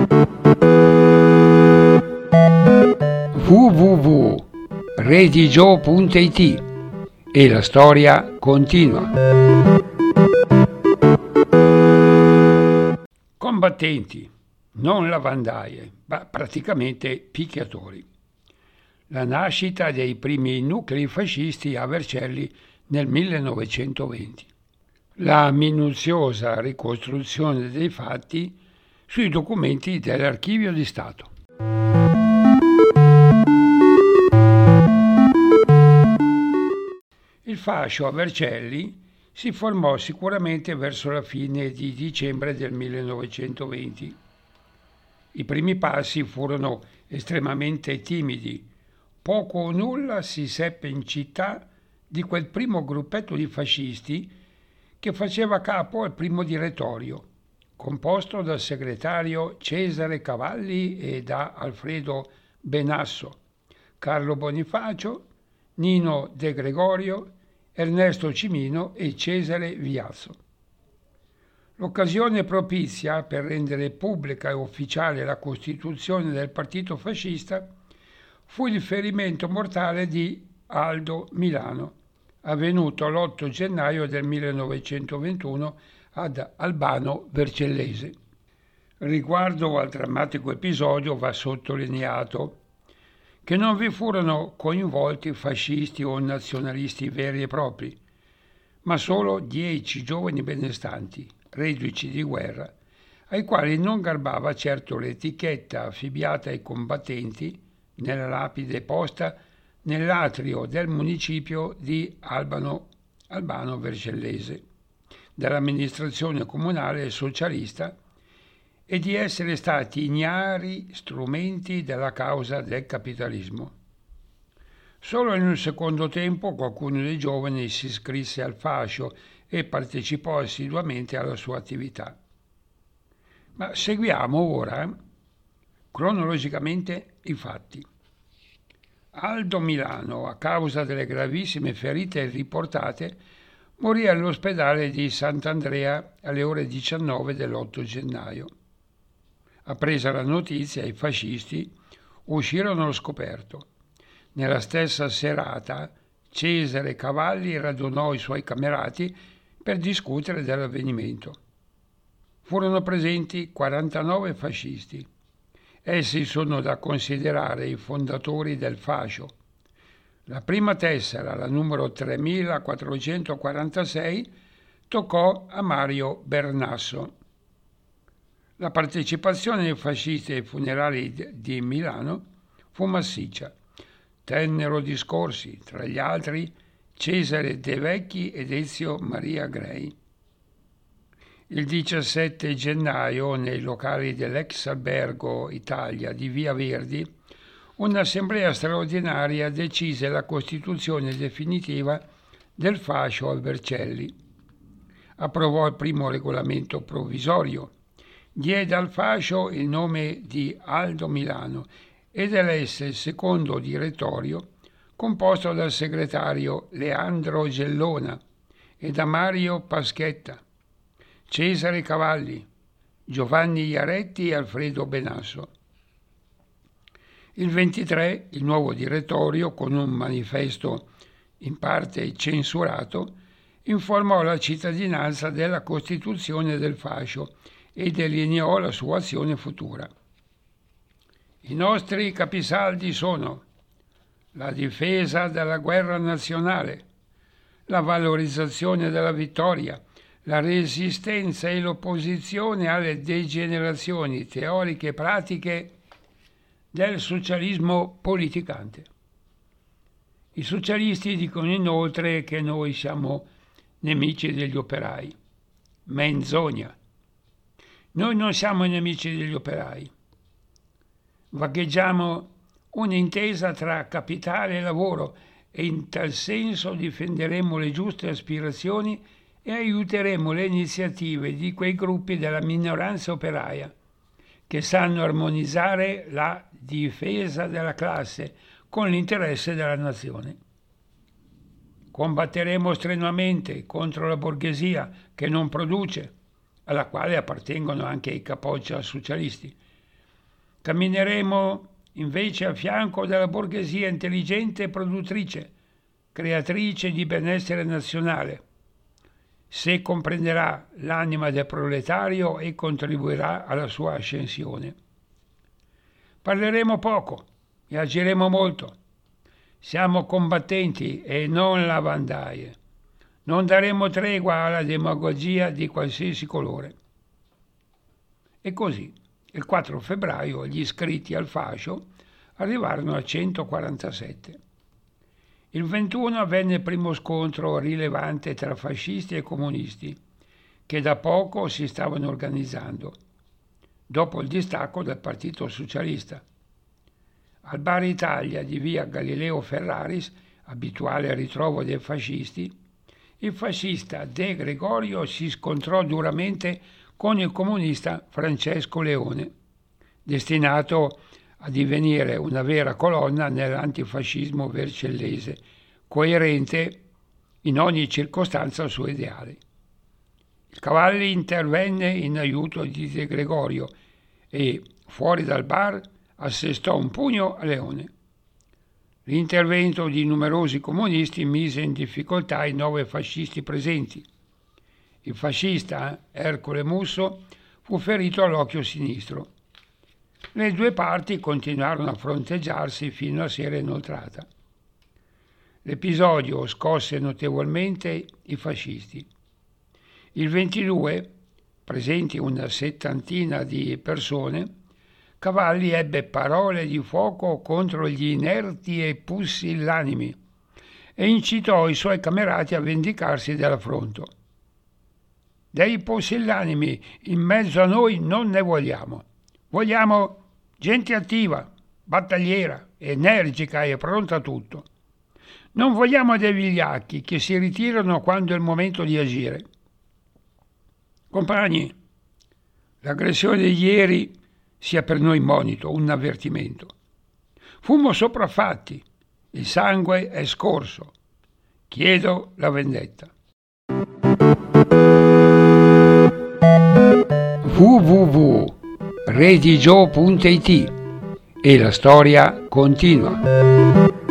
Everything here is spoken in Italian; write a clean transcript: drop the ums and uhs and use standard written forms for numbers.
www.redigio.it e la storia continua. Combattenti, non lavandaie, ma praticamente picchiatori. La nascita dei primi nuclei fascisti a Vercelli nel 1920. La minuziosa ricostruzione dei fatti sui documenti dell'Archivio di Stato. Il fascio a Vercelli si formò sicuramente verso la fine di dicembre del 1920. I primi passi furono estremamente timidi. Poco o nulla si seppe in città di quel primo gruppetto di fascisti che faceva capo al primo direttorio, composto dal segretario Cesare Cavalli e da Alfredo Benasso, Carlo Bonifacio, Nino De Gregorio, Ernesto Cimino e Cesare Viazzo. L'occasione propizia per rendere pubblica e ufficiale la costituzione del partito fascista fu il ferimento mortale di Aldo Milano, avvenuto l'8 gennaio del 1921 ad Albano Vercellese. Riguardo al drammatico episodio va sottolineato che non vi furono coinvolti fascisti o nazionalisti veri e propri, ma solo 10 giovani benestanti, reduci di guerra, ai quali non garbava certo l'etichetta affibbiata ai combattenti nella lapide posta nell'atrio del municipio di Albano Vercellese, dell'amministrazione comunale socialista, e di essere stati ignari strumenti della causa del capitalismo. Solo in un secondo tempo qualcuno dei giovani si iscrisse al fascio e partecipò assiduamente alla sua attività. Ma seguiamo ora cronologicamente i fatti. Aldo Milano, a causa delle gravissime ferite riportate, morì all'ospedale di Sant'Andrea alle ore 19 dell'8 gennaio. Appresa la notizia, i fascisti uscirono allo scoperto. Nella stessa serata Cesare Cavalli radunò i suoi camerati per discutere dell'avvenimento. Furono presenti 49 fascisti. Essi sono da considerare i fondatori del fascio. La prima tessera, la numero 3446, toccò a Mario Bernasso. La partecipazione dei fascisti ai funerali di Milano fu massiccia. Tennero discorsi, tra gli altri Cesare De Vecchi ed Ezio Maria Grey. Il 17 gennaio, nei locali dell'ex albergo Italia di Via Verdi, un'assemblea straordinaria decise la costituzione definitiva del fascio a Vercelli. Approvò il primo regolamento provvisorio, diede al fascio il nome di Aldo Milano ed elesse il secondo direttorio, composto dal segretario Leandro Gellona e da Mario Paschetta, Cesare Cavalli, Giovanni Iaretti e Alfredo Benasso. Il 23 il nuovo direttorio, con un manifesto in parte censurato, informò la cittadinanza della costituzione del fascio e delineò la sua azione futura. I nostri capisaldi sono la difesa della guerra nazionale, la valorizzazione della vittoria, la resistenza e l'opposizione alle degenerazioni teoriche e pratiche del socialismo politicante. I socialisti dicono inoltre che noi siamo nemici degli operai. Menzogna. Noi non siamo nemici degli operai. Vagheggiamo un'intesa tra capitale e lavoro e in tal senso difenderemo le giuste aspirazioni e aiuteremo le iniziative di quei gruppi della minoranza operaia che sanno armonizzare la difesa della classe con l'interesse della nazione. Combatteremo strenuamente contro la borghesia che non produce, alla quale appartengono anche i capoccia socialisti, Cammineremo invece a fianco della borghesia intelligente e produttrice, creatrice di benessere nazionale, se comprenderà l'anima del proletario e contribuirà alla sua ascensione. Parleremo poco e agiremo molto. Siamo combattenti e non lavandaie. Non daremo tregua alla demagogia di qualsiasi colore. E così, il 4 febbraio, gli iscritti al fascio arrivarono a 147. Il 21 avvenne il primo scontro rilevante tra fascisti e comunisti, che da poco si stavano organizzando, dopo il distacco del Partito Socialista. Al Bar Italia di via Galileo Ferraris, abituale ritrovo dei fascisti, il fascista De Gregorio si scontrò duramente con il comunista Francesco Leone, destinato a divenire una vera colonna nell'antifascismo vercellese, coerente in ogni circostanza al suo ideale. Il Cavalli intervenne in aiuto di De Gregorio e, fuori dal bar, assestò un pugno a Leone. L'intervento di numerosi comunisti mise in difficoltà i 9 fascisti presenti. Il fascista Ercole Musso fu ferito all'occhio sinistro. Le due parti continuarono a fronteggiarsi fino a sera inoltrata. L'episodio scosse notevolmente i fascisti. Il 22, presenti una settantina di persone, Cavalli ebbe parole di fuoco contro gli inerti e pusillanimi e incitò i suoi camerati a vendicarsi dell'affronto. Dei pusillanimi in mezzo a noi non ne vogliamo. Vogliamo gente attiva, battagliera, energica e pronta a tutto. Non vogliamo dei vigliacchi che si ritirano quando è il momento di agire. Compagni, l'aggressione di ieri sia per noi monito, un avvertimento. Fummo sopraffatti, il sangue è scorso. Chiedo la vendetta. www.redigio.it e la storia continua.